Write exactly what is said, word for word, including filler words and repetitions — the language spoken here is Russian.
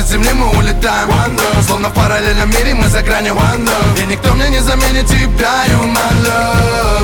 от земли мы улетаем. Словно в параллельном мире мы за гранью. И никто мне не заменит тебя, you my love.